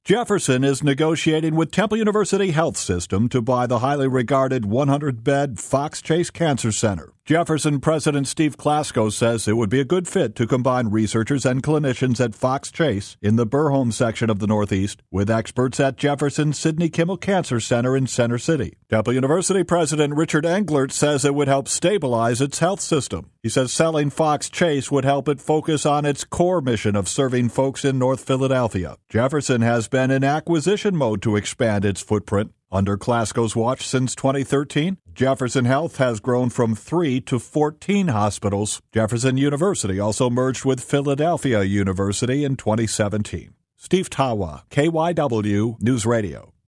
Jefferson is negotiating with Temple University Health System to buy the highly regarded 100-bed Fox Chase Cancer Center. Jefferson President Steve Klasko says it would be a good fit to combine researchers and clinicians at Fox Chase in the Burholm section of the Northeast with experts at Jefferson Sidney Kimmel Cancer Center in Center City. Temple University President Richard Englert says it would help stabilize its health system. He says selling Fox Chase would help it focus on its core mission of serving folks in North Philadelphia. Jefferson has been in acquisition mode to expand its footprint. Under Klasko's watch since 2013, Jefferson Health has grown from 3 to 14 hospitals. Jefferson University also merged with Philadelphia University in 2017. Steve Tawa, KYW News Radio.